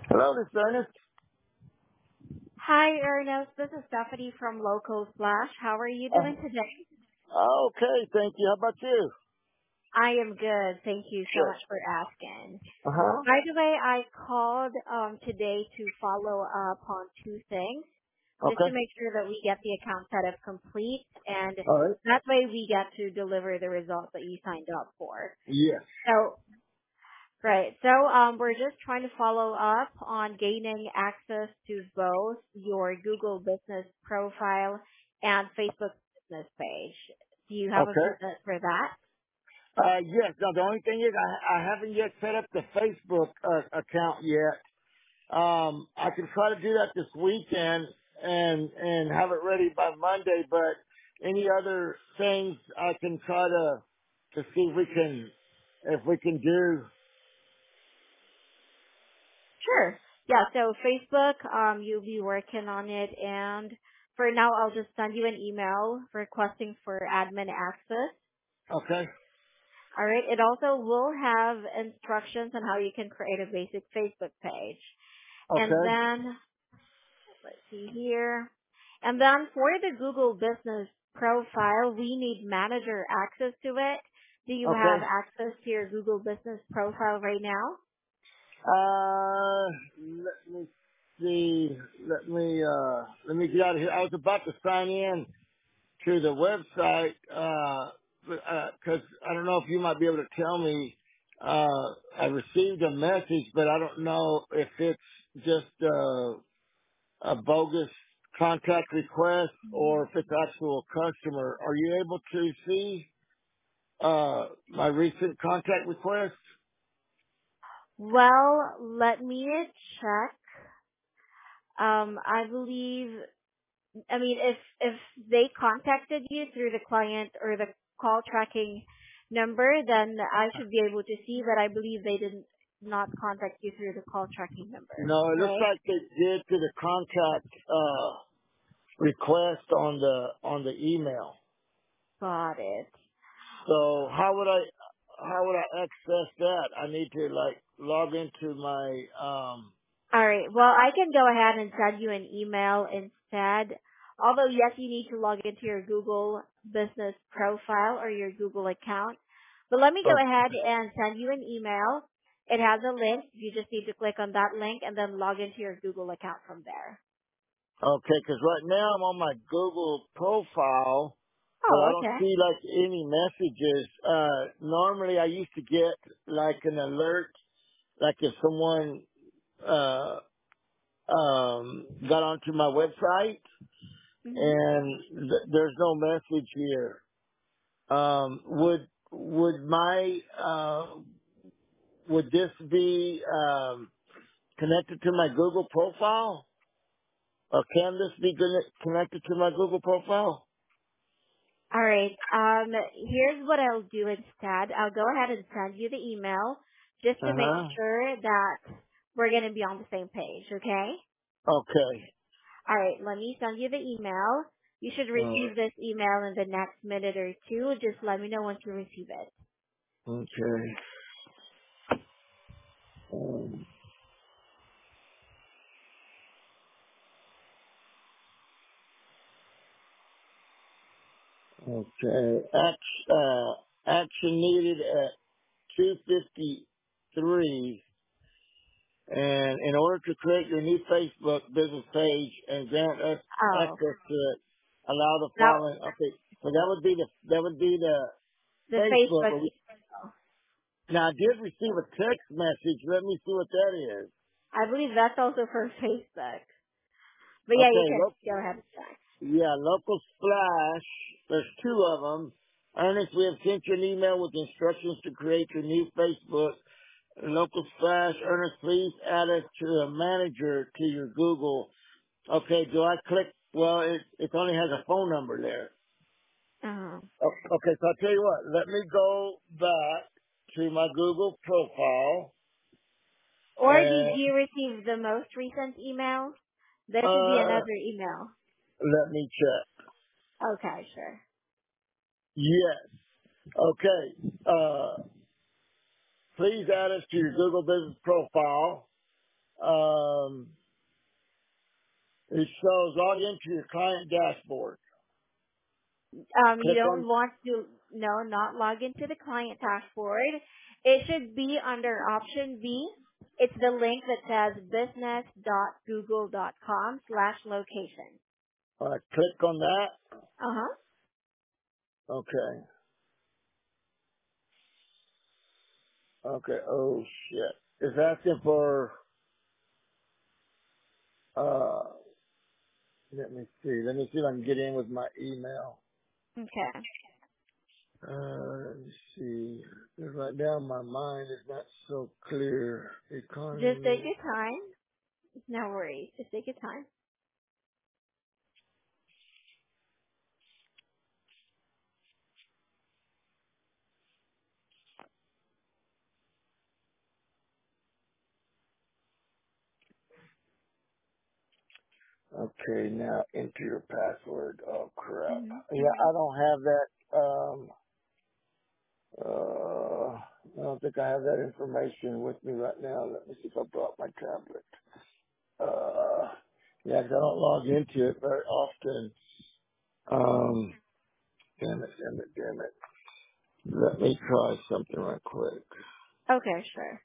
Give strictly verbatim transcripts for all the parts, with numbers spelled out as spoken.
Hello, this is Ernest. Hi, Ernest. This is Stephanie from Local Flash. How are you Uh, doing today? okay, thank you. How about you? I am good. Thank you so Good. much for asking. Uh huh. By the way, I called um, today to follow up on two things, just to Okay. make sure that we get the account setup complete, and All right. that way we get to deliver the results that you signed up for. Yes. So, right. So, um, we're just trying to follow up on gaining access to both your Google Business profile and Facebook Business page. Do you have a Okay. few minutes for that? Uh, yes. Now the only thing is, I, I haven't yet set up the Facebook uh, account yet. Um, I can try to do that this weekend and and have it ready by Monday. But any other things, I can try to to see if we can if we can do. Sure. Yeah. So Facebook, um, you'll be working on it, and for now, I'll just send you an email requesting for admin access. Okay. All right. It also will have instructions on how you can create a basic Facebook page. And Okay. then let's see here. And then for the Google Business profile, we need manager access to it. Do you have Okay. access to your Google Business profile right now? Uh, let me see. Let me uh, let me get out of here. I was about to sign in to the website uh, because I don't know if you might be able to tell me. Uh, I received a message, but I don't know if it's just uh, a bogus contact request or if it's actual customer. Are you able to see uh, my recent contact request? Well, let me check. Um, I believe, I mean, if, if they contacted you through the client or the call tracking number, then I should be able to see, but I believe they did not contact you through the call tracking number, No, it looks right? like they did to the contact. Uh, request on the on the email. Got it. So how would I how would I access that? I need to like log into my um All right. Well, I can go ahead and send you an email instead. Although, yes, you need to log into your Google business profile or your Google account. But let me go oh, ahead and send you an email. It has a link. You just need to click on that link and then log into your Google account from there. okay, because right now I'm on my Google profile, but I Oh, don't okay. see like any messages. Uh normally I used to get like an alert, like if someone uh um got onto my website hmm and th- there's no message here. Um, would would my uh, would this be um, connected to my Google profile, or can this be conne- connected to my Google profile? All right. Um, here's what I'll do instead. I'll go ahead and send you the email just Uh to make huh. sure that we're going to be on the same page, okay? Okay. All right, let me send you the email. You should Uh, receive this email in the next minute or two. Just let me know once you receive it. okay. Um, okay. Action, uh, action needed at two fifty three. And in order to create your new Facebook business page and grant us Oh, access to it, allow the now following. Okay, so that would be the that would be the the Facebook. Facebook But we, email. now I did receive a text message. Let me see what that is. I believe that's also for Facebook. But yeah, you Okay, can look, go ahead and check. yeah, local splash. There's two of them. Ernest, we have sent you an email with instructions to create your new Facebook. Local splash. Ernest, please add us to a manager to your Google. Okay, do I click? Well, it it only has a phone number there. Uh-huh. O- Okay, so I'll tell you what. Let me go back to my Google profile Or did and you receive the most recent email? There should be uh, another email. let me check. Okay, sure. Yes. Okay. Uh, please add us to your Google business profile. um, it shows log into your client dashboard. Um, you Click don't on, want to, no, not log into the client dashboard. It should be under option B. It's the link that says business.google.com slash location. uh, click on that. Uh-huh. Okay. Okay. Oh shit. It's asking for, uh, let me see. Let me see if I can get in with my email. Okay. Uh, let me see. 'Cause right now my mind is not so clear. Just take Economy. your time. No worries. Just take your time. Okay, now enter your password. Oh crap. Mm-hmm. Yeah, I don't have that. Um, uh, I don't think I have that information with me right now. Let me see if I brought my tablet. Uh, yeah, 'cause I don't log into it very often. Mm-hmm. Um, damn it, damn it, damn it. Let me try something right quick. Okay, sure.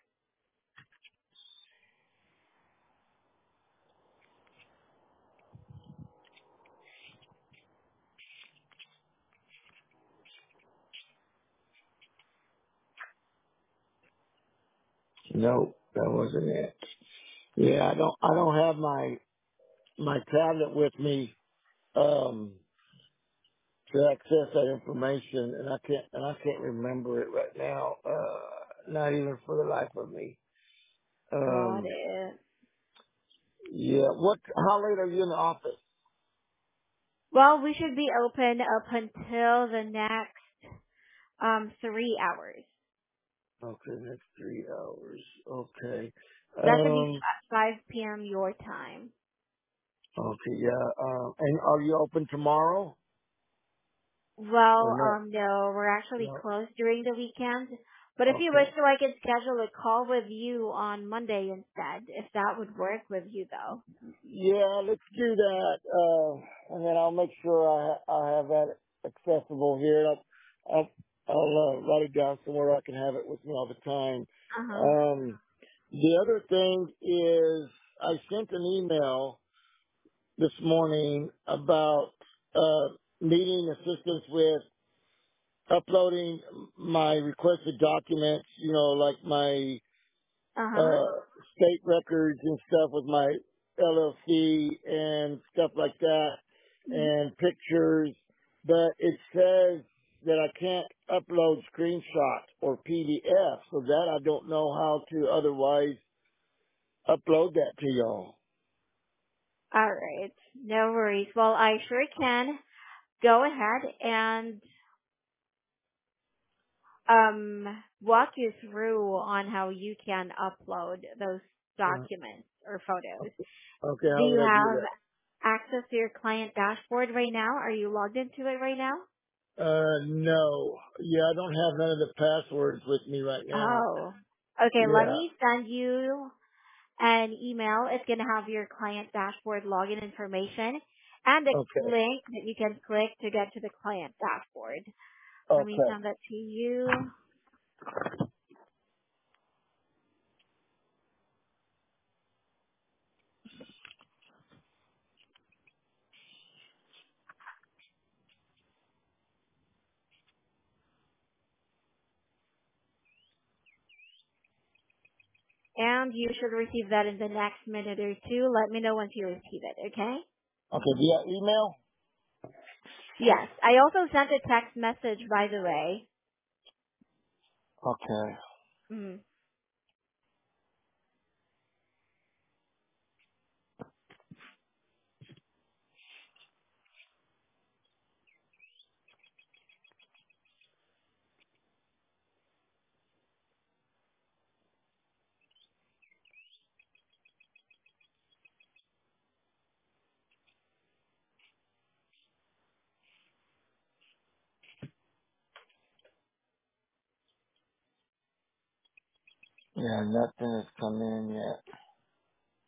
Nope, that wasn't it. Yeah, I don't, I don't have my, my tablet with me, um, to access that information, and I can't, and I can't remember it right now, uh, not even for the life of me. Got Um, it. yeah, what, how late are you in the office? Well, we should be open up until the next um three hours. Okay, next three hours. Okay. That should be Um, five p.m. your time. okay, yeah, um, and are you open tomorrow? Or Well, no? um, no, we're actually No? closed during the weekend. But if you wish Okay. to, I can schedule a call with you on Monday instead, if that would work with you though. Yeah, let's do that. Uh, and then I'll make sure I, ha- I have that accessible here. I'll, I'll, I'll uh, write it down somewhere I can have it with me all the time. Uh-huh. Um, the other thing is I sent an email this morning about, uh, needing assistance with uploading my requested documents, you know, like my Uh-huh. uh, state records and stuff with my L L C and stuff like that hmm and pictures, but it says that I can't upload screenshots or P D F, so that I don't know how to otherwise upload that to y'all. All right. No worries. Well, I sure can. Go ahead and um walk you through on how you can upload those Uh, documents or photos. okay, Do how you would I do have that? access to your client dashboard right now? Are you logged into it right now? Uh, no. Yeah, I don't have none of the passwords with me right now. Oh. Okay, let Yeah. me send you an email. It's going to have your client dashboard login information and a Okay. link that you can click to get to the client dashboard. Let me Okay. send that to you. And you should receive that in the next minute or two. Let me know once you receive it, okay? Okay, via email? Yes. I also sent a text message, by the way. Okay. Mm. Yeah, nothing has come in yet.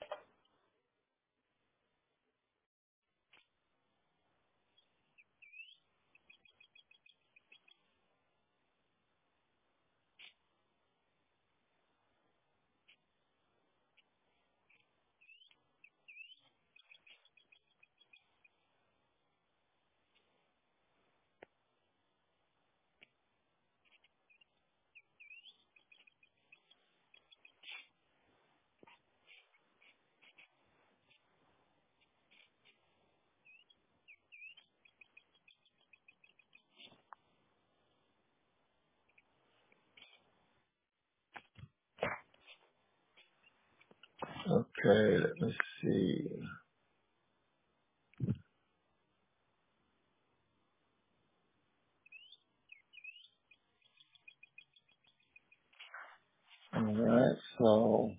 Okay, let me see. All right, so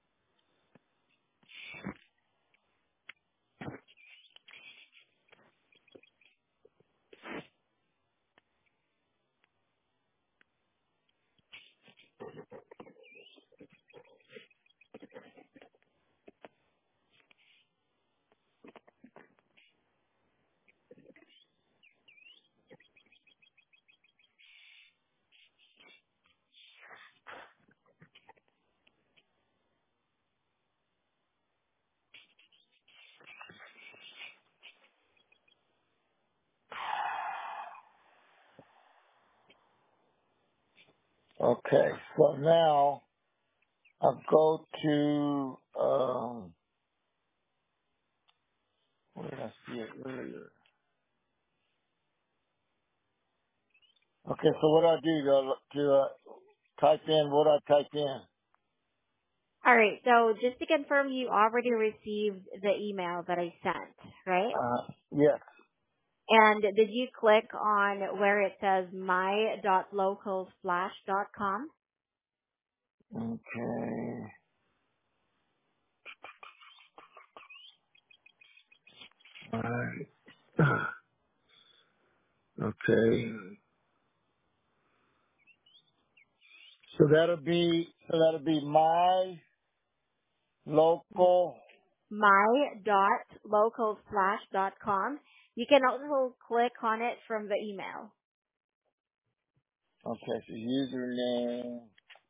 okay, so now I'll go to um. Where did I see it earlier? Okay, so what do I do to, to uh, type in what I type in? All right. So just to confirm, you already received the email that I sent, right? Uh, yes. And did you click on where it says my dot localsplash dot com? Okay. All right. Okay. So that'll be so that'll be my local. my dot localsplash dot com. You can also click on it from the email. Okay, so username.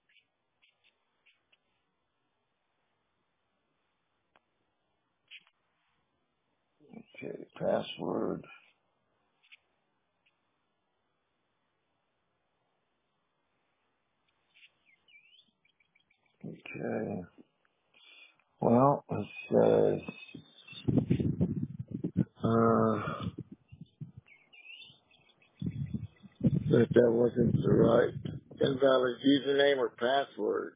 Okay, password. Okay. Well, it says uh, that that wasn't the right invalid username or password.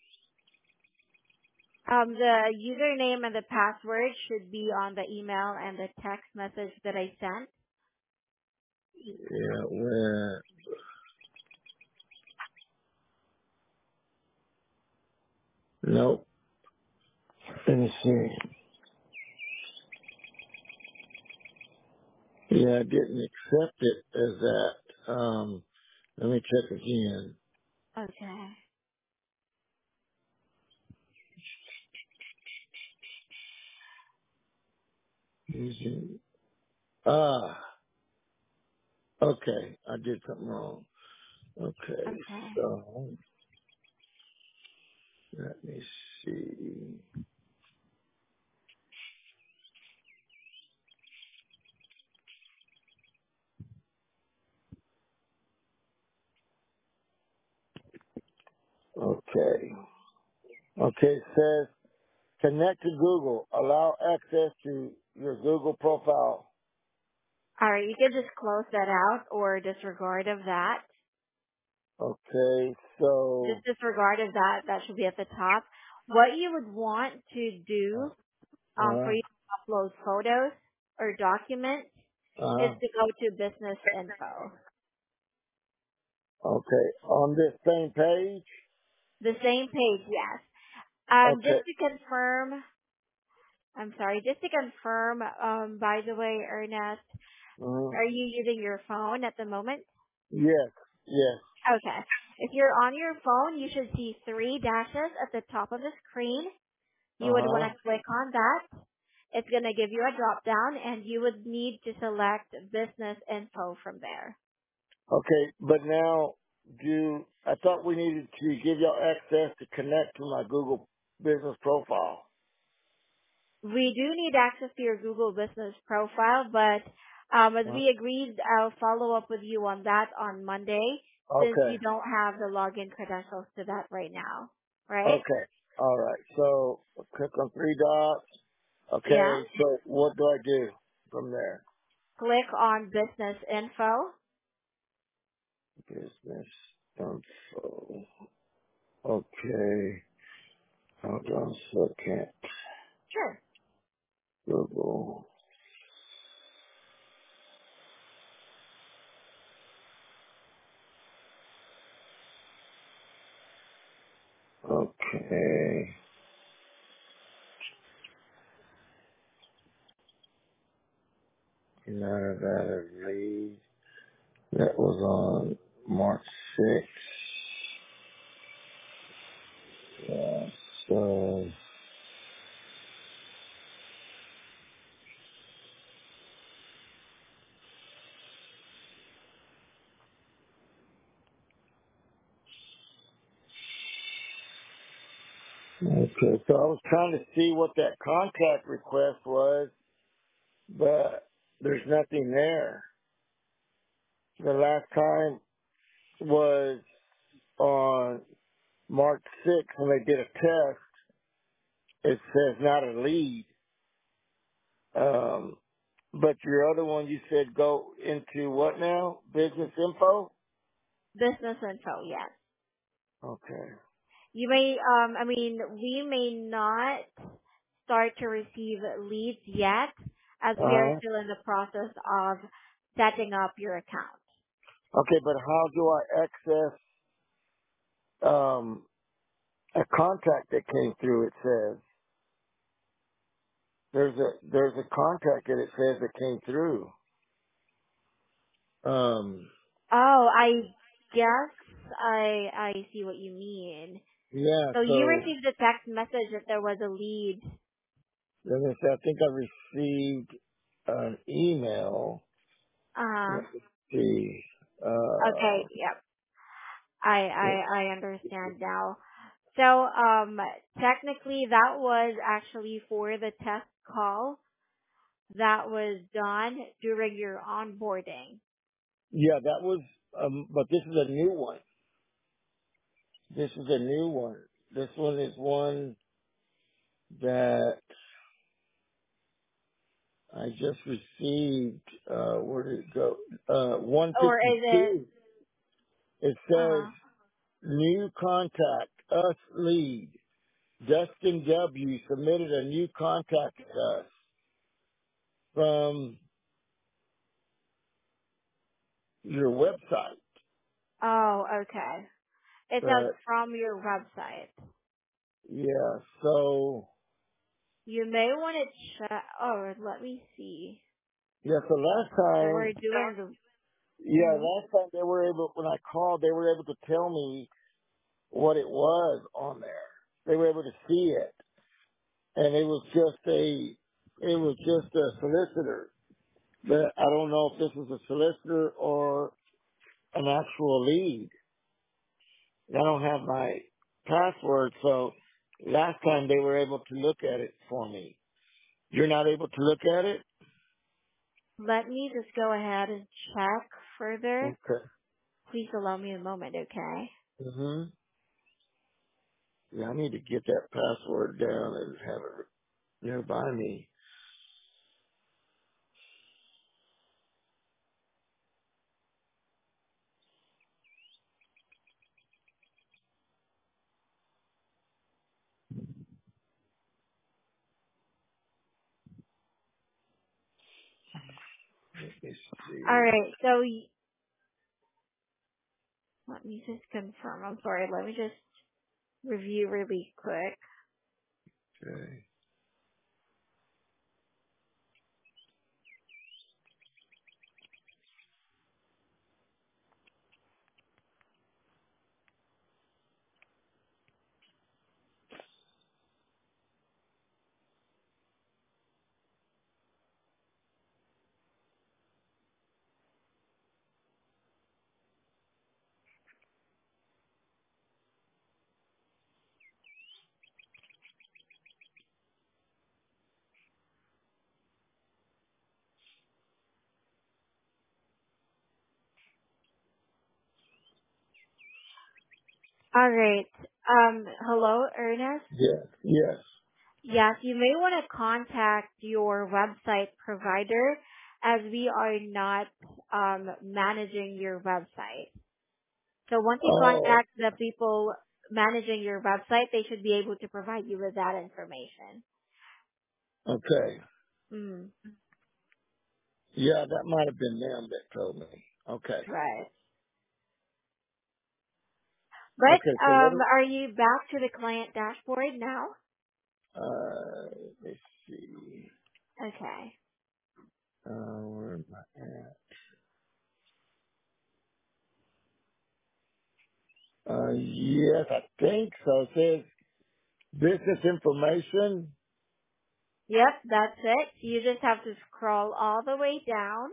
Um, the username and the password should be on the email and the text message that I sent. Yeah, well, nope. Let me see. Yeah, I didn't accept it as that. Um, let me check again. Okay. Using ah, okay, I did something wrong. Okay, Okay. so let me see. Okay, okay, it says connect to Google. Allow access to your Google profile. All right. You can just close that out or disregard of that. Okay, Just so disregard of that. That should be at the top. What you would want to do um, uh, for you to upload photos or documents is uh, to go to business info. okay, on this same page. The same page, yes. Um, Okay, just to confirm, I'm sorry, just to confirm, um, by the way, Ernest, uh, are you using your phone at the moment? yes, yes, Okay. If you're on your phone, you should see three dashes at the top of the screen. uh You would want huh. to click on that. It's going to give you a drop down and you would need to select business info from there. Okay, but now, do I thought we needed to give y'all access to connect to my Google business profile. We do need access to your Google business profile, but um, as Uh, we agreed, I'll follow up with you on that on Monday since okay, you don't have the login credentials to that right now, right? okay, all right. So click on three dots. Yeah. Okay, so what do I do from there? Click on business info. Business info. Okay, hold on a second. Sure. Google. Okay. United Data Read. That was on March sixth. Yeah, so, okay. So I was trying to see what that contract request was, but there's nothing there. The last time was on March sixth when they did a test. It says not a lead. Um, but your other one, you said go into what now? Business info? Business info, yes. Okay. You may, um, I mean, we may not start to receive leads yet as we are Uh-huh. still in the process of setting up your account. Okay, but how do I access um, a contact that came through? It says there's a there's a contact that it says that came through. Um, Oh, I guess I I see what you mean. yeah. So you So received a text message that there was a lead. let me say, I think I received an email. Uh, Let me see. okay, Uh, yep. I I I understand now. So um technically that was actually for the test call that was done during your onboarding. yeah, that was. Um, but this is a new one. This is a new one. This one is one that I just received. Uh, where did it go? Uh, Or is it one fifty-two. It says uh new contact us lead. Dustin W. submitted a new contact to us from your website. oh, okay. It says But from your website. yeah, so You may want to check. Oh, let me see. yeah, so last So time, we're doing the. yeah, Mhm. last time they were able, when I called, they were able to tell me what it was on there. They were able to see it, and it was just a, it was just a solicitor. But I don't know if this was a solicitor or an actual lead. I don't have my password, so last time they were able to look at it for me. You're not able to look at it? Let me just go ahead and check further. Okay. Please allow me a moment, okay? hmm Yeah, I need to get that password down and have it nearby me. Let me All see. right. So y- let me just confirm. I'm sorry. Let me just review really quick. Okay. All right. Um, hello, Ernest. Yes. Yes. Yes, you may want to contact your website provider as we are not um, managing your website. So once you Oh, contact the people managing your website, they should be able to provide you with that information. Okay. Mm, Yeah, that might have been them that told me. Okay. right. But Okay, so what, um, are you back to the client dashboard now? uh, let's see. Okay. Uh, where am I at? Uh, yes, I think so. It says business information. Yep, that's it. You just have to scroll all the way down,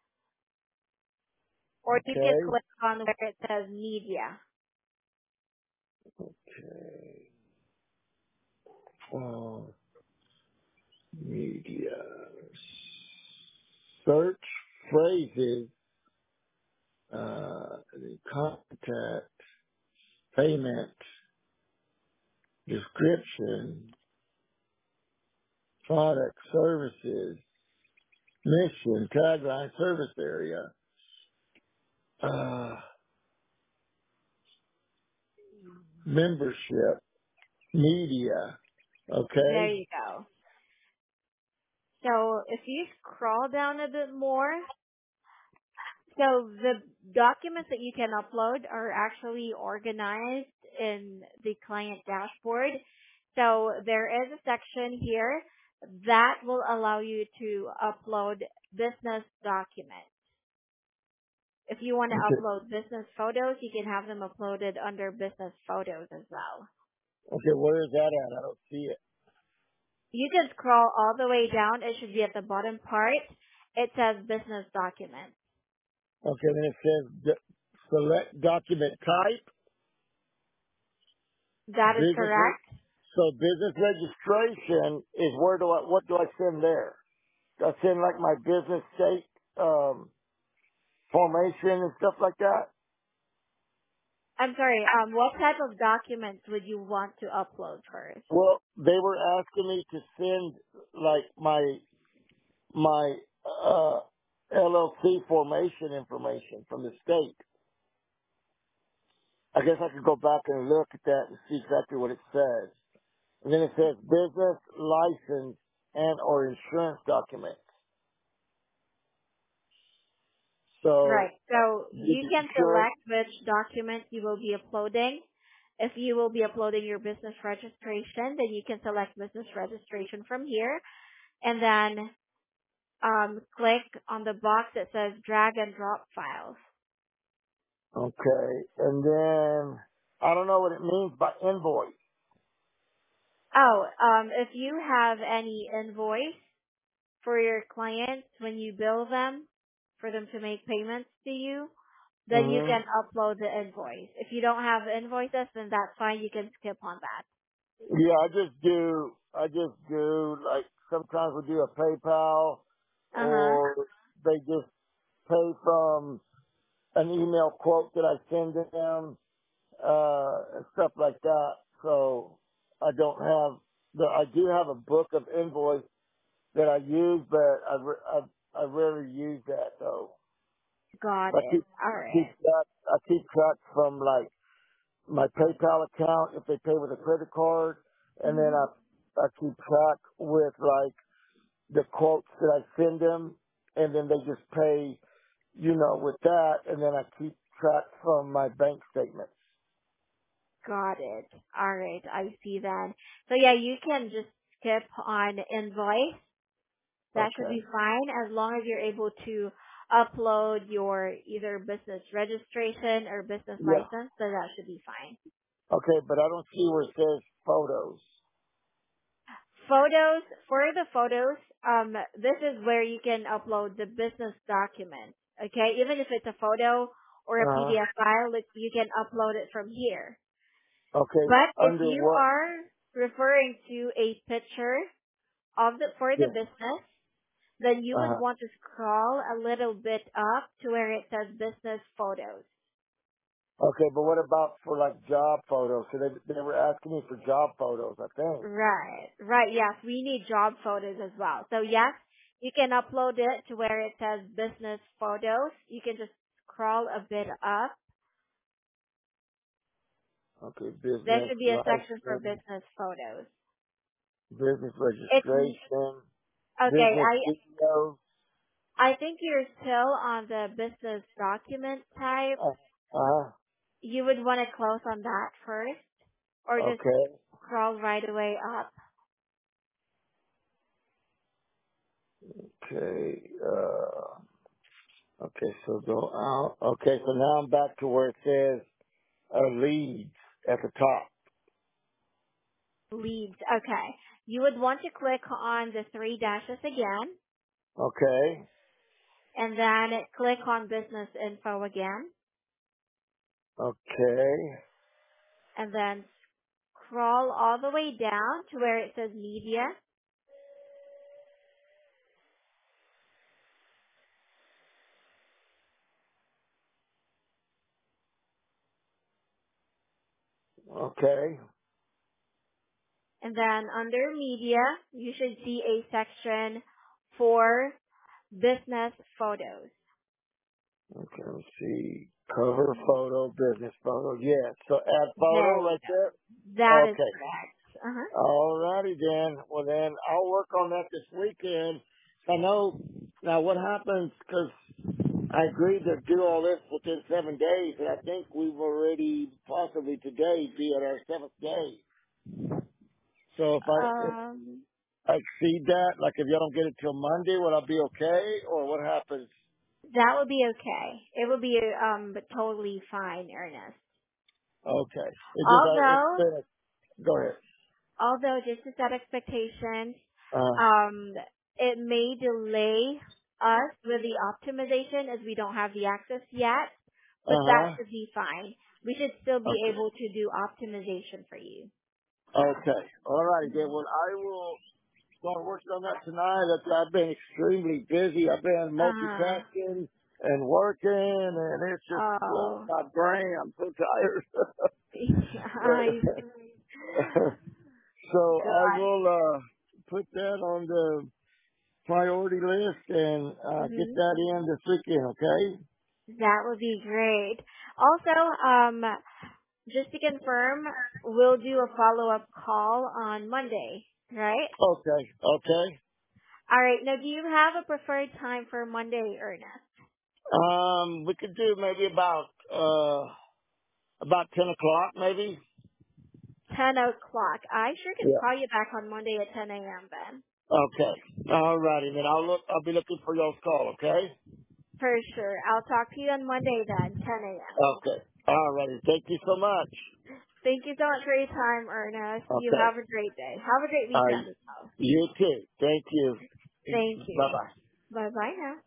or you can Okay. click on where it says media. Okay. Oh, media. Search phrases, uh, contact, payment, description, product, services, mission, tagline, service area, uh, membership, media. There Okay. you go. So if you scroll down a bit more, so the documents that you can upload are actually organized in the client dashboard. So there is a section here that will allow you to upload business documents. If you want to Okay. upload business photos, you can have them uploaded under business photos as well. Okay. Where is that at? I don't see it. You can scroll all the way down. It should be at the bottom part. It says business documents. Okay. Then it says d- select document type, That is business. Re- correct. so business registration is where do I, what do I send there? Do I send like my business state, um, formation and stuff like that? I'm sorry, um, what type of documents would you want to upload first? Well, they were asking me to send like my my uh L L C formation information from the state. I guess I could go back and look at that and see exactly what it says. And then it says business license and or insurance documents. Right. So uh, So the you can insurance. select which document you will be uploading. If you will be uploading your business registration, then you can select business registration from here and then um, click on the box that says drag and drop files. Okay, and then I don't know what it means by invoice. Oh, um, if you have any invoice for your clients when you bill them for them to make payments to you, then you hmm can upload the invoice. If you don't have invoices, then that's fine. You can skip on that. Yeah, I just do. I just do like sometimes we do a PayPal, Uh huh. or they just pay from an email quote that I send to them, uh, and stuff like that. So I don't have the. I do have a book of invoice that I use, but I re- I, I rarely use that though. Got I it. keep All keep right. track. I keep track from like my PayPal account if they pay with a credit card, and then Mhm. I I keep track with like the quotes that I send them, and then they just pay, you know, with that, and then I keep track from my bank statements. Got it. All right. I see that. So yeah, you can just skip on invoice. That should Okay. be fine as long as you're able to upload your either business registration or business Yeah. license. So that should be fine. Okay, but I don't see where it says photos. Photos, for the photos, um, this is where you can upload the business document. Okay, even if it's a photo or a Uh, P D F file, it- you can upload it from here. okay, But if under you what? are referring to a picture of the for the Yeah. business, then you would Uh, want to scroll a little bit up to where it says business photos. okay, but what about for like job photos? So they they were asking me for job photos, I think. Right, right, yes, we need job photos as well. So yes, you can upload it to where it says business photos. You can just scroll a bit up. Okay, There business should be a section for license. business photos. business It's registration, okay. business I videos. I think you're still on the business document type. Uh, uh, You would want to close on that first, or just okay, scroll right away up. okay, uh, okay, so go out. Okay, so now I'm back to where it says uh, leads at the top. Leads. Okay. You would want to click on the three dashes again, Okay, and then click on business info again, okay, and then scroll all the way down to where it says media, okay, and then under media, you should see a section for business photos. okay, let's see. Cover Mhm. photo, business photo, yes. So add photo There you right there? go. That is Okay. correct. Uh-huh. Alrighty then. Well then, I'll work on that this weekend. I know, now what happens, cause I agreed to do all this within seven days, and I think we've already, possibly today, be at our seventh day. So if I, if Um, I exceed that, like if y'all don't get it till Monday, will I be okay, or what happens? that would be okay. It would be um totally fine, Ernest. Okay. It just, I, it's Although, been a, go ahead. although just to set expectations, Uh, um, it may delay us with the optimization as we don't have the access yet, but that uh-huh. should be fine. We should still be Okay. able to do optimization for you. Okay. Alrighty then. Mhm. Well, I will started working on that tonight. That's, I've been extremely busy. I've been Uh, multitasking and working, and it's just blowing oh, my brain. I'm so tired. I see. So I Good. will uh, put that on the priority list and uh, get hmm that in this weekend. Okay? That would be great. Also, um, just to confirm, we'll do a follow-up call on Monday, right? Okay. Okay. All right. Now, do you have a preferred time for Monday, Ernest? Um, we could do maybe about uh about ten o'clock, maybe. ten o'clock. I sure can Yeah. call you back on Monday at ten a.m. then. Okay. All righty. Then I'll look. I'll be looking for y'all's call. Okay. For sure. I'll talk to you on Monday then, ten a.m. Okay. All righty. Thank you so much. Thank you so much for your time, Ernest. You Okay. have a great day. Have a great All right. weekend as well. You too. Thank you. Thank Bye you. bye. Bye-bye now.